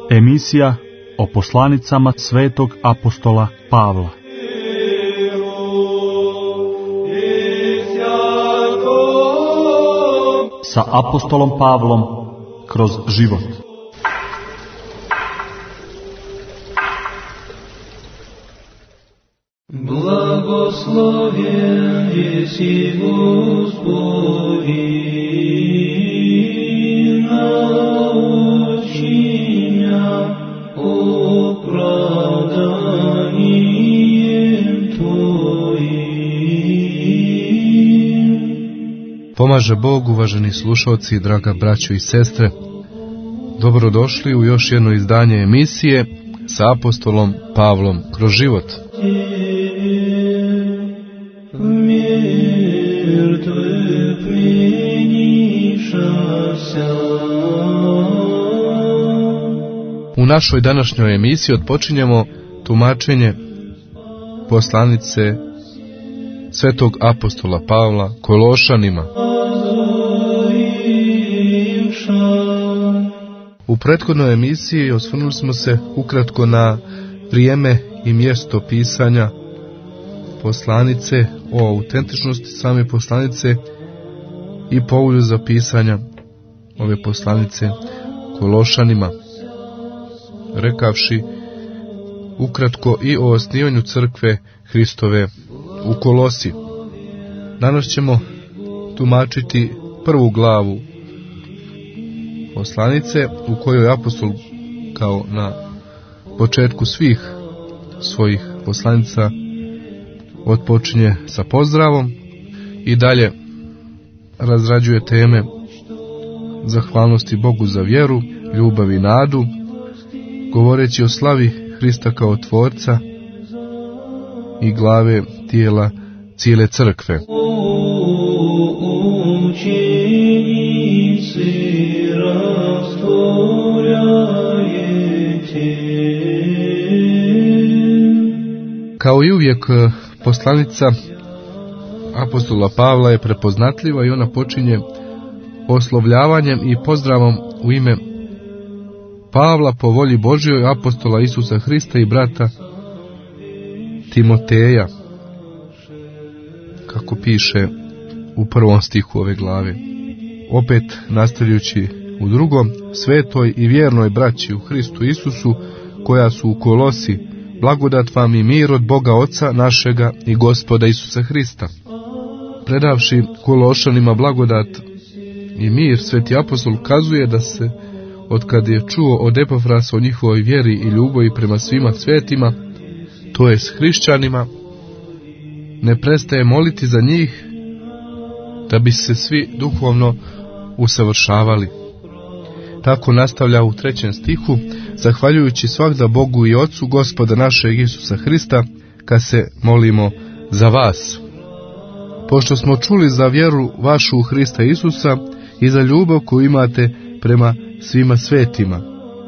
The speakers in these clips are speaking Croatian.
Emisija o poslanicama svetog apostola Pavla. Sa apostolom Pavlom kroz život. Blagoslovljen jesi Gospodi, nauči mja opravdanjem Tvojim. Pomaže Bog, uvaženi slušalci, draga braćo i sestre. Dobrodošli u još jedno izdanje emisije sa apostolom Pavlom kroz život. U našoj današnjoj emisiji odpočinjemo tumačenje poslanice svetog apostola Pavla Kološanima. U prethodnoj emisiji osvrnuli smo se ukratko na vrijeme i mjesto pisanja poslanice, o autentičnosti same poslanice i povolju za pisanja ove poslanice Kološanima, rekavši ukratko i o osnivanju crkve Hristove u Kolosi. Danas ćemo tumačiti prvu glavu poslanice, u kojoj apostol, kao na početku svih svojih poslanica, odpočinje sa pozdravom i dalje razrađuje teme zahvalnosti Bogu za vjeru, ljubav i nadu, govoreći o slavi Hrista kao Tvorca i glave tijela cijele crkve. Kao i uvijek, poslanica apostola Pavla je prepoznatljiva i ona počinje oslovljavanjem i pozdravom u ime Pavla po volji Božjoj, apostola Isusa Hrista i brata Timoteja, kako piše u prvom stihu ove glave. Opet nastavljajući u drugom, svetoj i vjernoj braći u Hristu Isusu, koja su u Kolosi, blagodat vam i mir od Boga Oca našega i Gospoda Isusa Hrista. Predavši Kološanima blagodat i mir, sveti apostol kazuje da se, otkad je čuo od Epafrasa o njihovoj vjeri i ljubavi prema svima svetima, to je s hrišćanima, ne prestaje moliti za njih, da bi se svi duhovno usavršavali. Tako nastavlja u 3. stihu, zahvaljujući svagda Bogu i Ocu Gospoda našeg Isusa Hrista, kad se molimo za vas. Pošto smo čuli za vjeru vašu u Hrista Isusa i za ljubav koju imate prema svima svetima.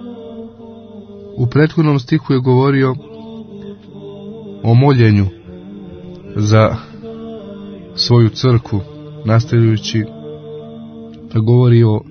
U prethodnom stihu je govorio o moljenju za svoju crkvu, nastavljajući da govori o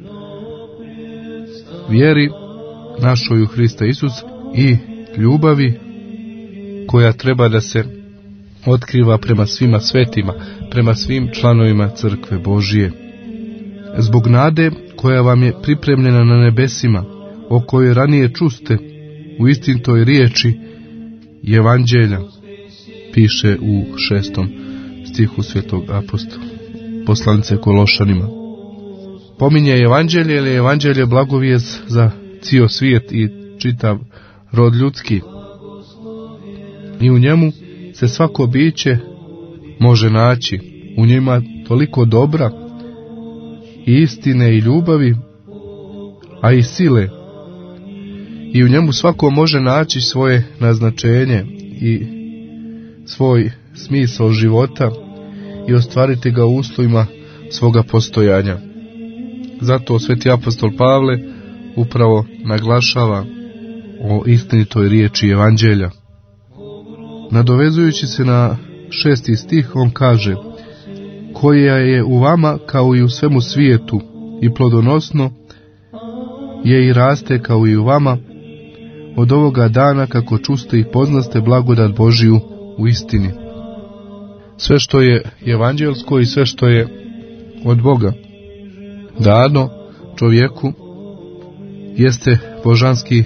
vjeri našoj u Hrista Isus i ljubavi koja treba da se otkriva prema svima svetima, prema svim članovima crkve Božije. Zbog nade koja vam je pripremljena na nebesima, o kojoj ranije čuste u istinitoj riječi Evanđelja, piše u 6. stihu svetog apostola poslanice Kološanima. Pominje Evanđelje, jer je Evanđelje blagovijest za cijel svijet i čitav rod ljudski. I u njemu se svako biće može naći. U njima toliko dobra i istine i ljubavi, a i sile. I u njemu svako može naći svoje naznačenje i svoj smisao života i ostvariti ga u uslovima svoga postojanja. Zato sveti apostol Pavle upravo naglašava o istinitoj riječi Evanđelja. Nadovezujući se na 6. stih, on kaže: koja je u vama kao i u svemu svijetu i plodonosno je i raste kao i u vama od ovoga dana kako čuste i poznaste blagodat Božiju u istini. Sve što je evanđelsko i sve što je od Boga dano čovjeku jeste božanski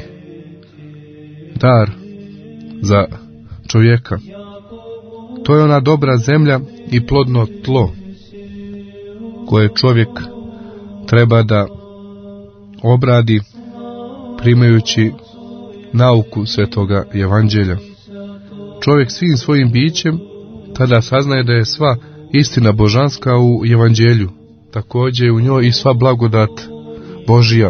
dar za čovjeka. To je ona dobra zemlja i plodno tlo koje čovjek treba da obradi primajući nauku svetoga evanđelja. Čovjek svim svojim bićem tada saznaje da je sva istina božanska u evanđelju, također u njoj i sva blagodat Božija.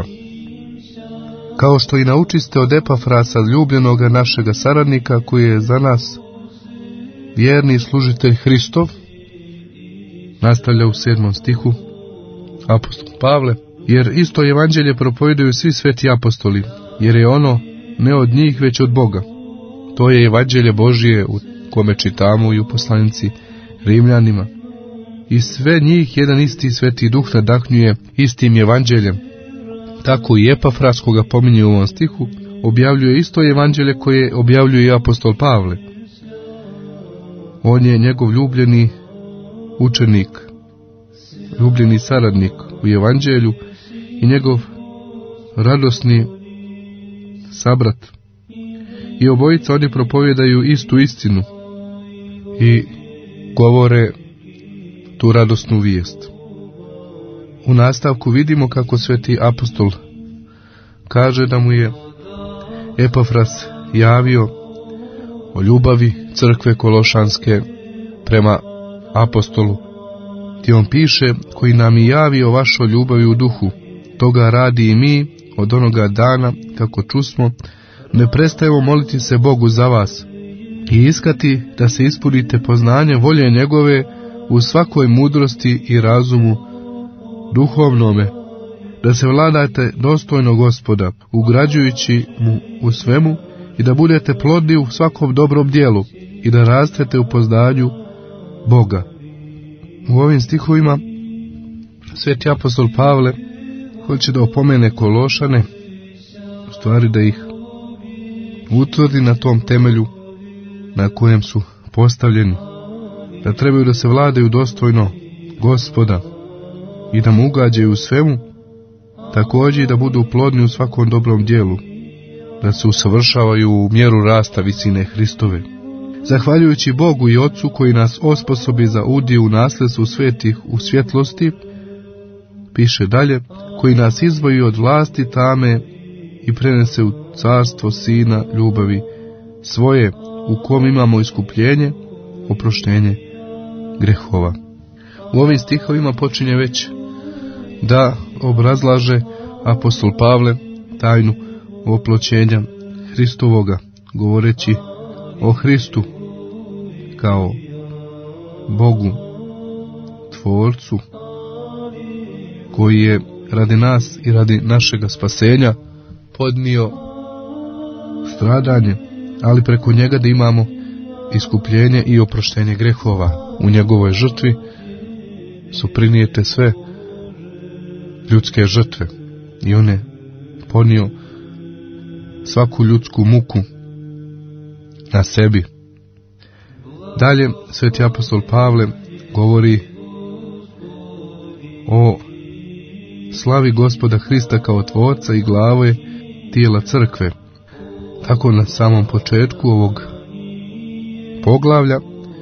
Kao što i naučiste od Epafrasa, ljubljenoga našega saradnika, koji je za nas vjerni služitelj Hristov, nastavlja u 7. stihu apostol Pavle, jer isto evanđelje propovedaju svi sveti apostoli, jer je ono ne od njih, već od Boga. To je evanđelje Božije u kome čitamo i u poslanici Rimljanima. I sve njih jedan isti sveti duh nadahnjuje istim evanđeljem. Tako i Epafras, koga pominje u ovom stihu, objavljuje isto evanđelje koje objavljuje i apostol Pavle. On je njegov ljubljeni učenik, ljubljeni saradnik u evanđelju i njegov radosni sabrat. I obojica oni propovijedaju istu istinu i govore tu radosnu vijest. U nastavku vidimo kako sveti apostol kaže da mu je Epafras javio o ljubavi crkve Kološanske prema apostolu, gdje on piše: koji nam i javi o vašoj ljubavi u duhu, toga radi i mi od onoga dana kako čusmo, ne prestajemo moliti se Bogu za vas i iskati da se ispunite poznanje volje njegove u svakoj mudrosti i razumu duhovnome, da se vladate dostojno Gospoda, ugrađujući mu u svemu, i da budete plodni u svakom dobrom dijelu i da rastete u poznanju Boga. U ovim stihovima sveti apostol Pavle hoće da opomene Kološane, u stvari da ih utvrdi na tom temelju na kojem su postavljeni, da trebaju da se vladaju dostojno Gospoda i da mu ugađaju u svemu, također i da budu plodni u svakom dobrom dijelu, da se usavršavaju u mjeru rasta visine Hristove. Zahvaljujući Bogu i Otcu koji nas osposobi za udio u nasljedstvu svetih u svjetlosti, piše dalje, koji nas izvoji od vlasti tame i prenese u carstvo Sina ljubavi svoje, u kom imamo iskupljenje, oproštenje grehova. U ovim stihovima počinje već da obrazlaže apostol Pavle tajnu oploćenja Hristovoga, govoreći o Hristu kao Bogu, Tvorcu, koji je radi nas i radi našega spasenja podnio stradanje, ali preko njega da imamo iskupljenje i oproštenje grehova. U njegovoj žrtvi su prinijete sve ljudske žrtve i on je podnio svaku ljudsku muku na sebi. Dalje sveti apostol Pavle govori o slavi Gospoda Hrista kao Tvorca i glave tijela crkve. Tako na samom početku ovog poglavlja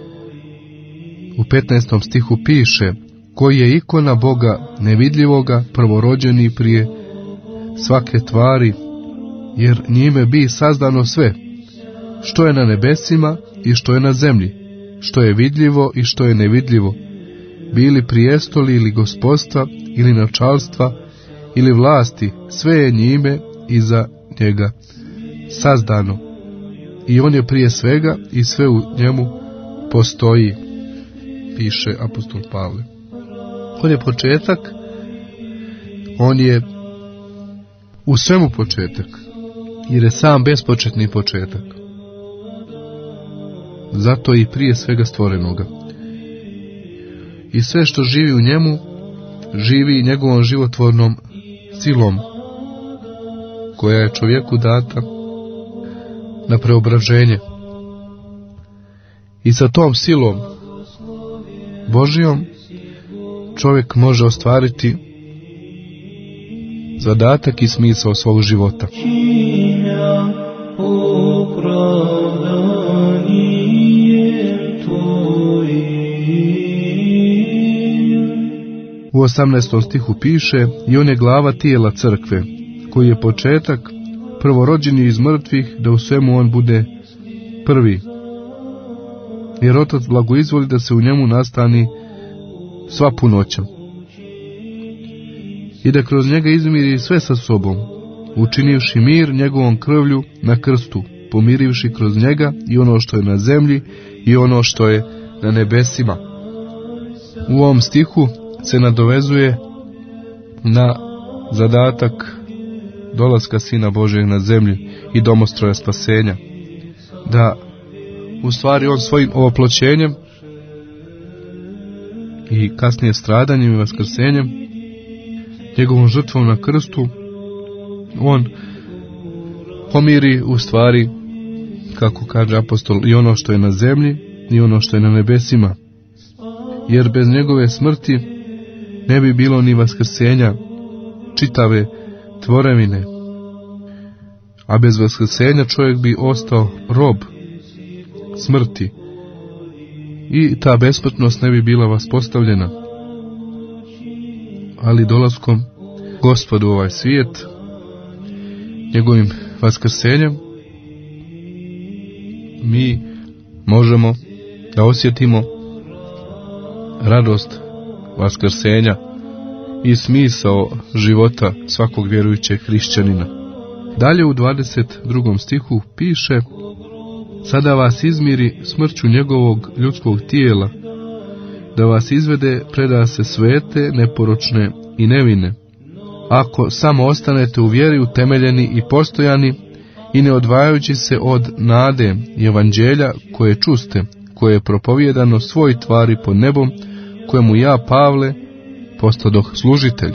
u 15. stihu piše: koji je ikona Boga nevidljivoga, prvorođeni prije svake tvari, jer njime bi sazdano sve, što je na nebesima i što je na zemlji, što je vidljivo i što je nevidljivo, bili prijestoli ili gospodstva ili načalstva ili vlasti, sve je njime i za njega sazdano. I on je prije svega i sve u njemu postoji, piše apostol Pavle. On je početak, on je u svemu početak, jer je sam bespočetni početak. Zato i prije svega stvorenoga. I sve što živi u njemu, živi njegovom životvornom silom, koja je čovjeku data na preobraženje. I sa tom silom Božijom čovjek može ostvariti zadatak i smisao svog života. U 18. stihu piše: i on je glava tijela crkve, koji je početak, prvorođeni iz mrtvih, da u svemu on bude prvi. Jer Otac blagoizvoli da se u njemu nastani sva punoća i da kroz njega izmiri sve sa sobom, učinivši mir njegovom krvlju na krstu, pomirivši kroz njega i ono što je na zemlji i ono što je na nebesima. U ovom stihu se nadovezuje na zadatak dolaska Sina Božjeg na zemlji i domostroja spasenja, da u stvari on svojim ovoploćenjem i kasnije stradanjem i vaskrsenjem, njegovom žrtvom na krstu, on pomiri u stvari, kako kaže apostol, i ono što je na zemlji i ono što je na nebesima. Jer bez njegove smrti ne bi bilo ni vaskrsenja čitave tvorevine, a bez vaskrsenja čovjek bi ostao rob smrti i ta besmrtnost ne bi bila vaspostavljena. Ali dolaskom Gospodu u ovaj svijet, njegovim vaskrsenjem, mi možemo da osjetimo radost vaskrsenja i smisao života svakog vjerujućeg hrišćanina. Dalje u 22. stihu piše: sada vas izmiri smrću njegovog ljudskog tijela, da vas izvede, preda se svete, neporočne i nevine, ako samo ostanete u vjeri utemeljeni i postojani i ne odvajajući se od nade i evanđelja koje čuste, koje je propovijedano svoj tvari pod nebom, kojemu ja, Pavle, postadoh služitelj.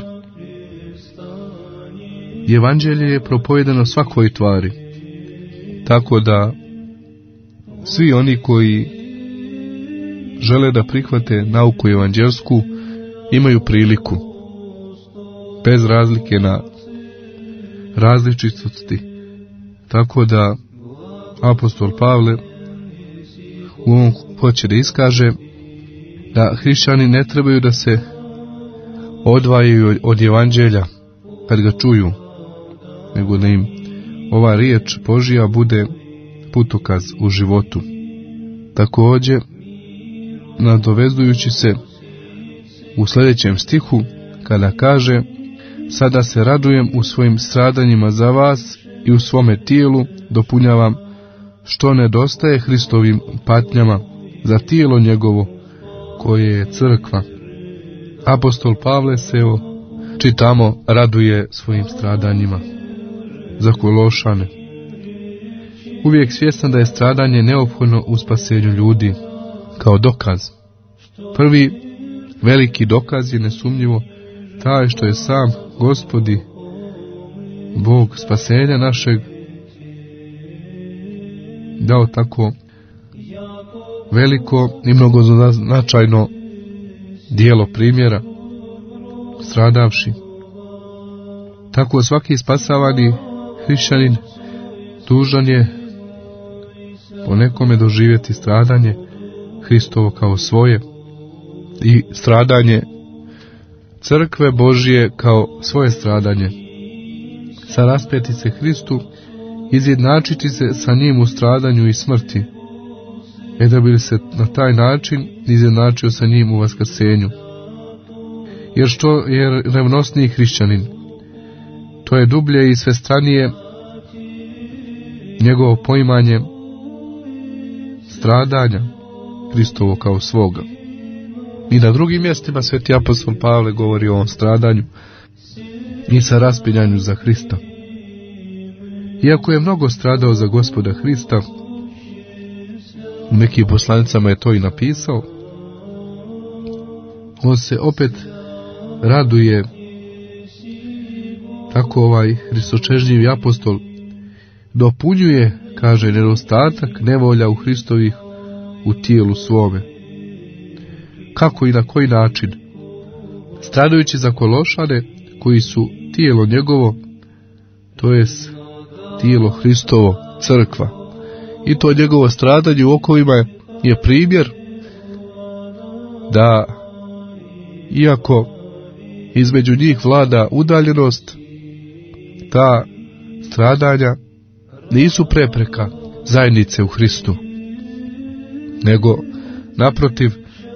Evanđelje je propovijedano svakoj tvari, tako da svi oni koji žele da prihvate nauku evanđelsku imaju priliku, bez razlike na različitosti. Tako da apostol Pavle u ovom hoće da iskaže da hrišćani ne trebaju da se odvajaju od evanđelja kad ga čuju, nego da im ova riječ Božja bude putokaz u životu. Također, nadovezujući se u sljedećem stihu, kada kaže: sada se radujem u svojim stradanjima za vas i u svome tijelu dopunjavam što nedostaje Hristovim patnjama za tijelo njegovo, koje je crkva. Apostol Pavle se, čitamo, raduje svojim stradanjima za Kološane, uvijek svjestan da je stradanje neophodno u spasenju ljudi, kao dokaz. Prvi veliki dokaz je nesumnjivo taj što je sam Gospodi Bog spasenja našeg dao tako veliko i mnogo značajno dijelo primjera, stradavši. Tako svaki spasavani hrišćanin dužan je po nekome doživjeti stradanje Hristovo kao svoje i stradanje crkve Božije kao svoje stradanje. Saraspeti se Hristu, izjednačiti se sa njim u stradanju i smrti, da bi se na taj način izjednačio sa njim u vaskrsenju. Jer što je revnosniji hrišćanin, to je dublje i svestranije njegovo poimanje stradanja Hristovo kao svoga. I na drugim mjestima sveti apostol Pavle govori o ovom stradanju i sa raspinjanju za Hrista. Iako je mnogo stradao za Gospoda Hrista, u nekim poslanicama je to i napisao, on se opet raduje, tako ovaj hristočežnjivi apostol dopunjuje kaže, nedostatak nevolja u Hristovih u tijelu svome. Kako i na koji način? Stradajući za Kološane, koji su tijelo njegovo, to jest tijelo Hristovo, crkva. I to njegovo stradanje u okovima je primjer da, iako između njih vlada udaljenost, ta stradanja nisu prepreka zajednice u Hristu, nego naprotiv,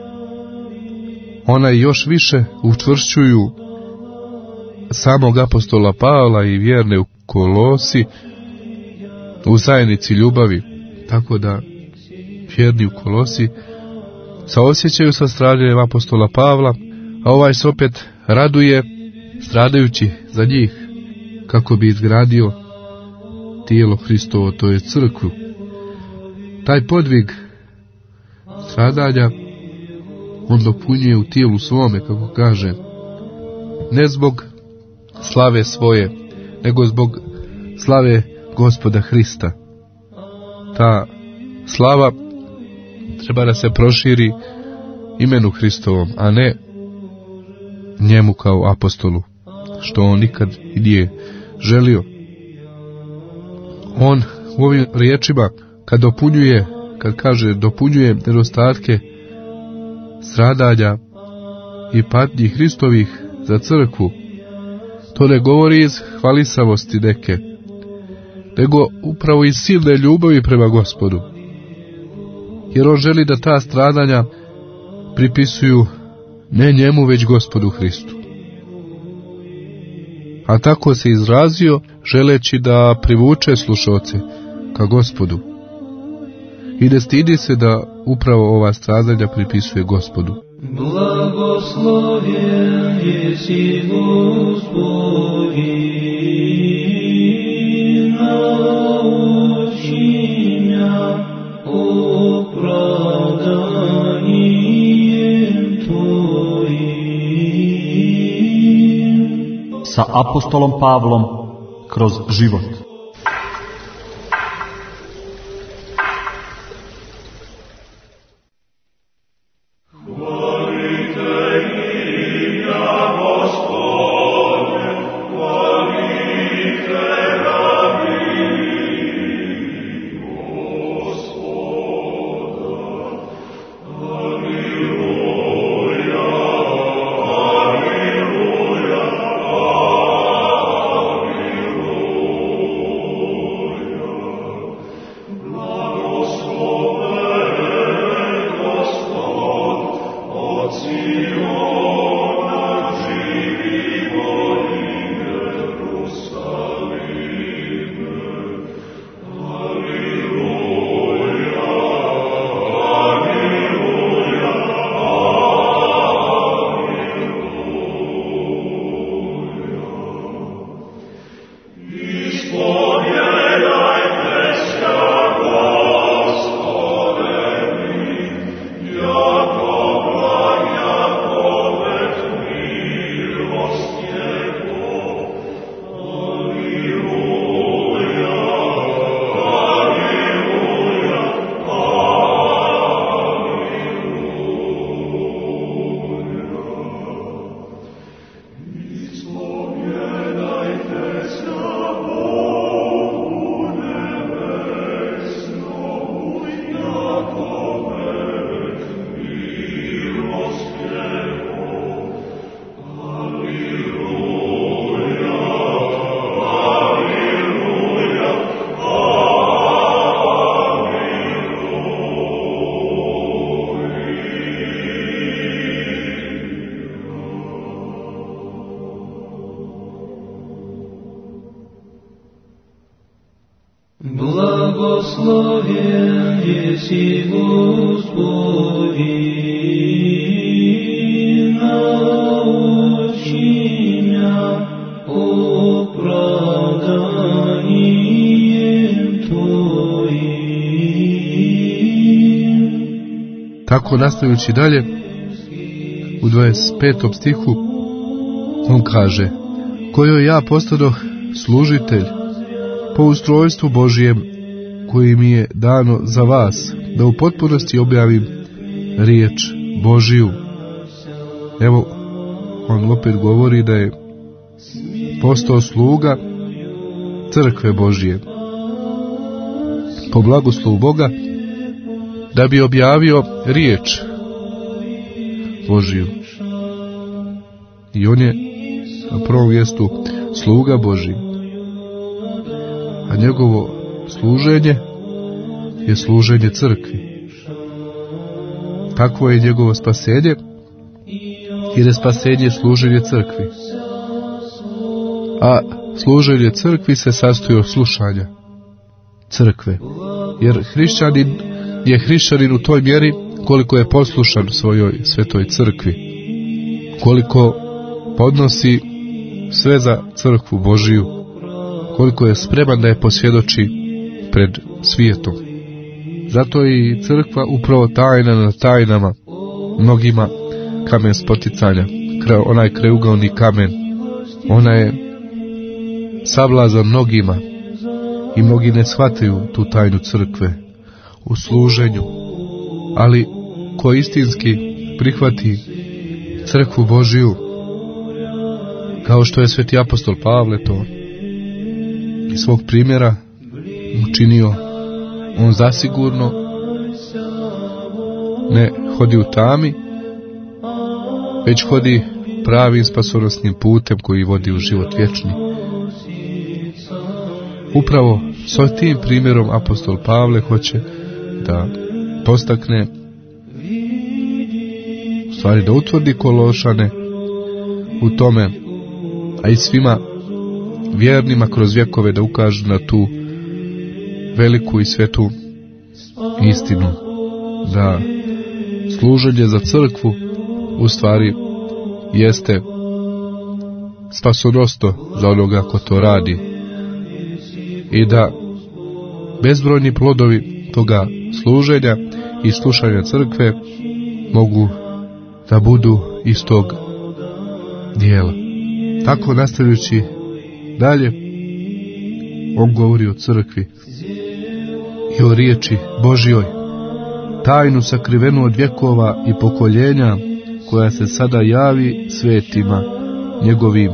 ona još više učvršćuju samog apostola Pavla i vjerne u Kolosi u zajednici ljubavi, tako da vjerni u Kolosi saosjećaju sa stradanjem apostola Pavla, a ovaj se opet raduje stradajući za njih, kako bi izgradio tijelo Hristovo, to je crkvu. Taj podvig stradanja on dopunjuje u tijelu svome, kako kaže, ne zbog slave svoje, nego zbog slave Gospoda Hrista. Ta slava treba da se proširi imenu Hristovom, a ne njemu kao apostolu, što on nikad nije želio. On u ovim riječima, kad kaže dopunjuje nedostatke stradanja i patnji Hristovih za crkvu, to ne govori iz hvalisavosti neke, nego upravo iz silne ljubavi prema Gospodu. Jer on želi da ta stradanja pripisuju ne njemu, već Gospodu Hristu. A tako se izrazio, želeći da privuče slušaoce ka Gospodu. I ne stidi se da upravo ova stradanja pripisuje Gospodu. Blagoslovljen jesi Gospodi, nauči mja opravdanjem Tvojim. Sa apostolom Pavlom kroz život. Blagoslovljen jesi Gospodi, nauči mja opravdanjem Tvojim. Tako nastavljajući dalje, u 25. stihu, on kaže: kojoj ja postadoh služitelj po ustrojstvu Božijem, koji mi je dano za vas, da u potpunosti objavim riječ Božiju. Evo, on opet govori da je postao sluga crkve Božije po blagoslovu Boga, da bi objavio riječ Božiju. I on je na prvom mjestu sluga Božji, a njegovo služenje je služenje crkvi. Takvo je njegovo spasenje, jer je spasenje služenje crkvi. A služenje crkvi se sastoji od slušanja crkve. Jer hrišćanin je hrišćanin u toj mjeri koliko je poslušan svojoj svetoj crkvi, koliko podnosi sve za crkvu Božiju, koliko je spreman da je posvjedoči pred svijetom. Zato je i crkva upravo tajna na tajnama, mnogima kamen spoticanja, onaj kreugaoni kamen. Ona je sablazan mnogima i mnogi ne shvataju tu tajnu crkve u služenju, ali ko istinski prihvati crkvu Božiju, kao što je sveti apostol Pavle to iz svog primjera učinio, on zasigurno ne hodi u tami, već hodi pravim spasonosnim putem koji vodi u život vječni. Upravo s tim primjerom apostol Pavle hoće da postakne, u stvari da utvrdi Kološane u tome, a i svima vjernima kroz vjekove da ukažu na tu veliku i svetu istinu, da služenje za crkvu u stvari jeste spasonosno za onoga ko to radi i da bezbrojni plodovi toga služenja i slušanja crkve mogu da budu iz tog dijela. Tako nastavljajući dalje, on govori o crkvi i o riječi Božjoj, tajnu sakrivenu od vjekova i pokoljenja, koja se sada javi svetima njegovim.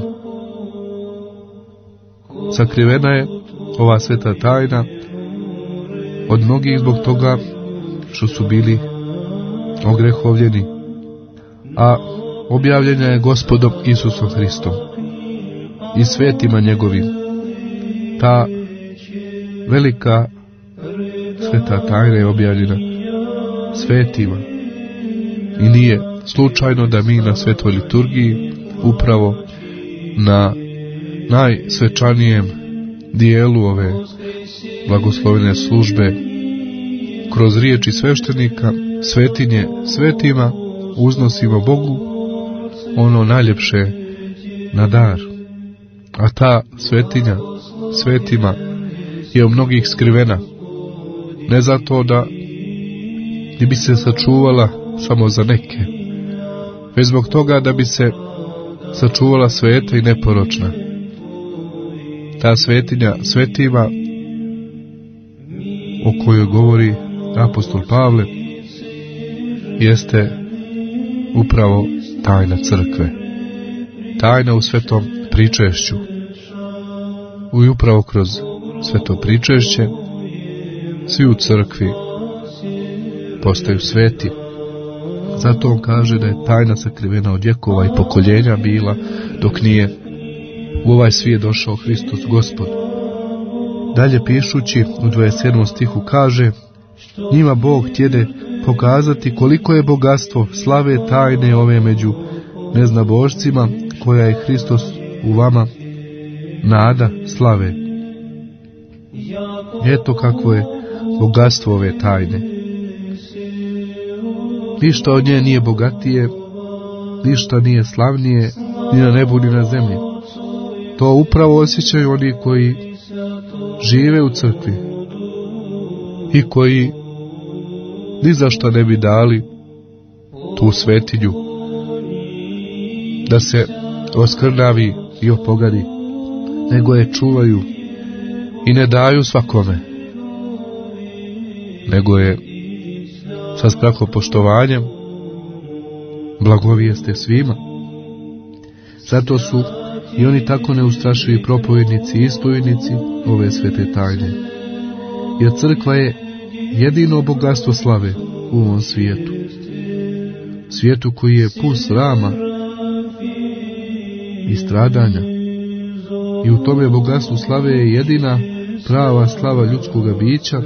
Sakrivena je ova sveta tajna od mnogih zbog toga što su bili ogrehovljeni, a objavljena je Gospodom Isusom Hristom i svetima njegovim. Ta velika sveta tajna je objavljena svetima i nije slučajno da mi na svetoj liturgiji upravo na najsvečanijem dijelu ove blagoslovene službe kroz riječi sveštenika svetinje svetima uznosimo Bogu ono najljepše na dar. A ta svetinja svetima je u mnogih skrivena, ne zato da bi se sačuvala samo za neke, već zbog toga da bi se sačuvala sveta i neporočna. Ta svetinja svetima o kojoj govori apostol Pavle jeste upravo tajna crkve, tajna u svetom pričešću. I upravo kroz sveto pričešće svi u crkvi postaju sveti. Zato on kaže da je tajna sakrivena od vjekova i pokoljenja bila, dok nije u ovaj svijet došao Hristos Gospod. Dalje pišući u 27. stihu kaže: njima Bog htjede pokazati koliko je bogatstvo slave tajne ove među neznabošcima, koja je Hristos u vama, nada slave. Eto kakvo je bogatstvo ove tajne. Ništa od nje nije bogatije, ništa nije slavnije, ni na nebu ni na zemlji. To upravo osjećaju oni koji žive u crkvi i koji ni za što ne bi dali tu svetinju da se oskrnavi i opogadi, nego je čuvaju i ne daju svakome, nego je sa strahopoštovanjem blagovijeste svima. Zato su i oni tako neustrašivi propovednici i ispovjednici ove svete tajne. Jer crkva je jedino bogatstvo slave u ovom svijetu. Svijetu koji je pun srama i stradanja. I u tome bogatstvu slave je jedina prava slava ljudskoga bića,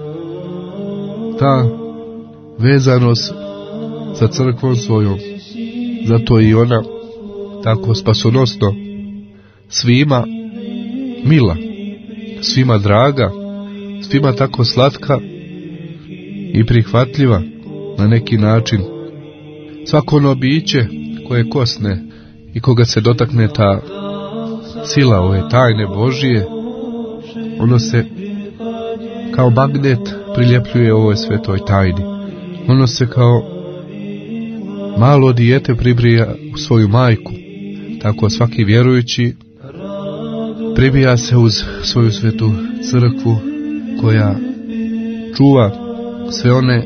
ta vezanost sa crkvom svojom. Zato i ona tako spasonosno svima mila, svima draga, svima tako slatka i prihvatljiva na neki način. Svako ono biće koje kosne i koga se dotakne ta sila ove tajne Božije, ono se kao magnet priljepljuje ovoj svetoj tajni. Ono se kao malo dijete pribrija u svoju majku. Tako svaki vjerujući pribija se uz svoju svetu crkvu koja čuva sve one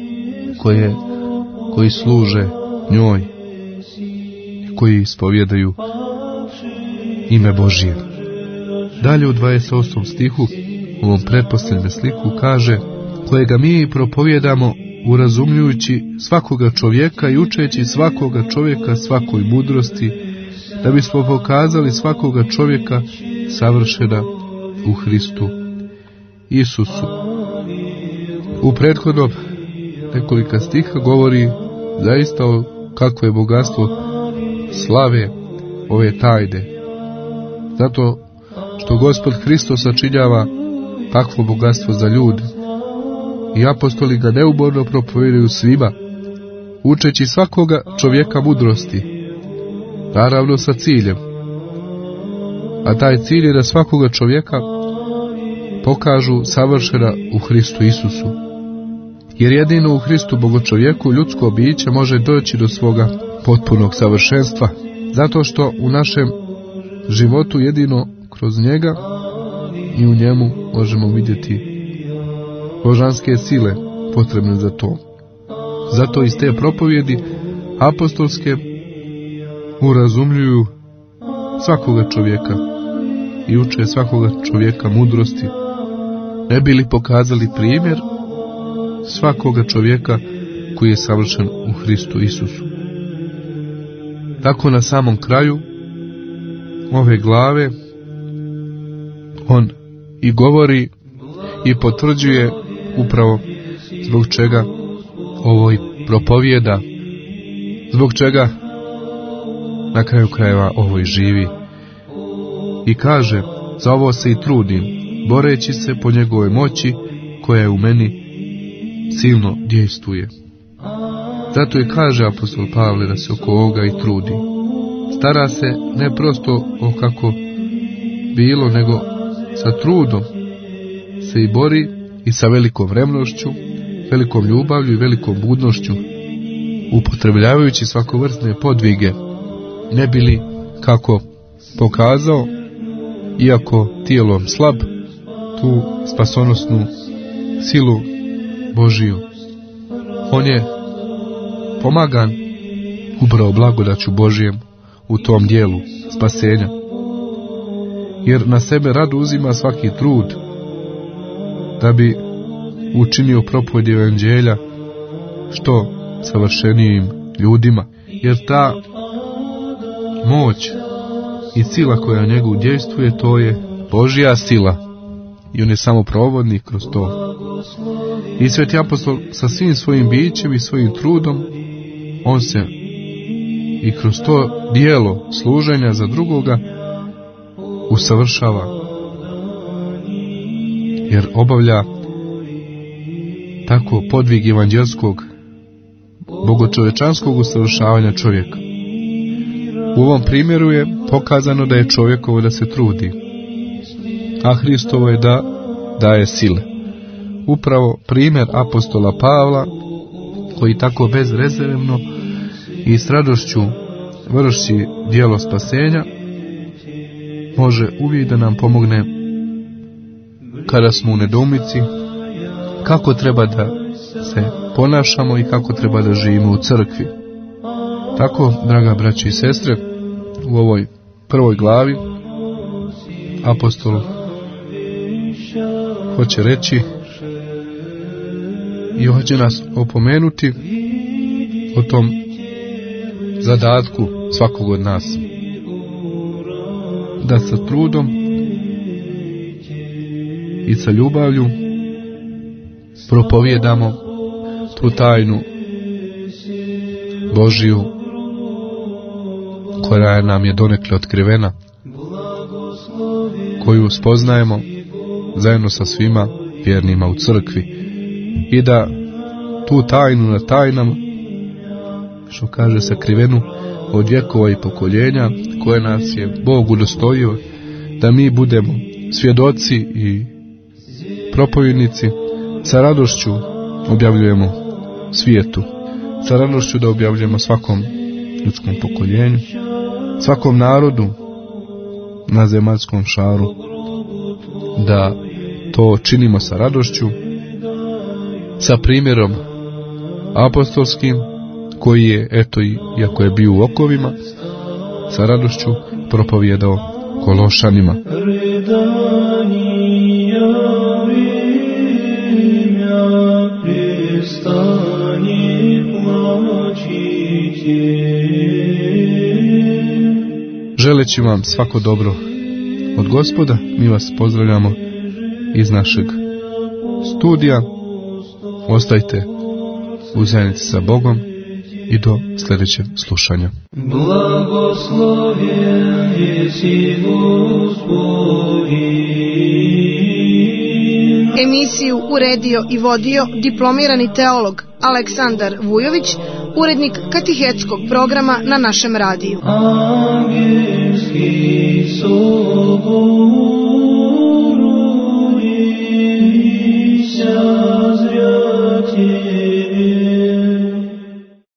koji služe njoj, koji ispovjedaju ime Božije. Dalje u 28. stihu u ovom pretposljednjem sliku kaže: kojega mi propovjedamo urazumljujući svakoga čovjeka i učeći svakoga čovjeka svakoj mudrosti, da bismo pokazali svakoga čovjeka savršena u Hristu Isusu. U prethodnom nekolika stiha govori zaista o kakvo je bogatstvo slave ove tajne. Zato što Gospod Hristos sačinjava takvo bogatstvo za ljude. I apostoli ga neumorno propovedaju svima, učeći svakoga čovjeka mudrosti, naravno sa ciljem. A taj cilj je da svakoga čovjeka pokažu savršena u Hristu Isusu. Jer jedino u Hristu Bogočovjeku ljudsko biće može doći do svoga potpunog savršenstva, zato što u našem životu jedino kroz njega i u njemu možemo vidjeti božanske sile potrebne za to. Zato iz te propovjedi apostolske urazumljuju svakoga čovjeka i uče svakoga čovjeka mudrosti, ne bi li pokazali primjer svakoga čovjeka koji je savršen u Hristu Isusu. Tako na samom kraju ove glave on i govori i potvrđuje upravo zbog čega ovo i propovijeda, zbog čega na kraju krajeva ovo i živi. I kaže: za ovo se i trudim, boreći se po njegovoj moći koja je u meni silno dejstvuje. Zato i kaže apostol Pavle da se oko ovoga i trudi. Stara se ne prosto o kako bilo, nego sa trudom se i bori i sa velikom revnošću, velikom ljubavlju i velikom budnošću, upotrebljavajući svakovrsne podvige, ne bi li kako pokazao, iako tijelom slab, tu spasonosnu silu Božiju. On je pomagan upravo blagodaću Božijem u tom dijelu spasenja, jer na sebe rado uzima svaki trud da bi učinio propovjed evanđelja što savršenijim ljudima, jer ta moć i sila koja njegu dejstvuje, to je Božja sila i on je samo provodnik kroz to. I sveti apostol sa svim svojim bićem i svojim trudom, on se i kroz to dijelo služenja za drugoga usavršava, jer obavlja tako podvig evanđelskog bogočovečanskog usavršavanja čovjeka. U ovom primjeru je pokazano da je čovjekovo da se trudi, a Hristovo je da daje sile. Upravo primjer apostola Pavla, koji tako bezrezervno i s radošću vrši djelo spasenja, može uvijek da nam pomogne kada smo u nedoumici, kako treba da se ponašamo i kako treba da živimo u crkvi. Tako, draga braći i sestre, u ovoj prvoj glavi apostol hoće reći i hoće nas opomenuti o tom zadatku svakog od nas, da sa trudom i sa ljubavlju propovijedamo tu tajnu Božiju koja nam je donekle otkrivena, koju spoznajemo zajedno sa svima vjernima u crkvi, i da tu tajnu na tajnama, što kaže, sakrivenu od vjekova i pokoljenja, koje nas je Bog udostojio da mi budemo svjedoci i propovjednici, sa radošću objavljujemo svijetu, sa radošću da objavljujemo svakom ljudskom pokoljenju, svakom narodu na zemaljskom šaru, da to činimo sa radošću, sa primjerom apostolskim, koji je, eto, iako je bio u okovima, sa radošću propovijedao Kološanima. Želeći vam svako dobro od Gospoda, mi vas pozdravljamo iz našeg studija. Ostajte u zajednici sa Bogom i do sljedećeg slušanja. Blagoslovljen jesi Gospodin. Emisiju uredio i vodio diplomirani teolog Aleksandar Vujović, urednik katehetskog programa na našem radiju. Angelski sobor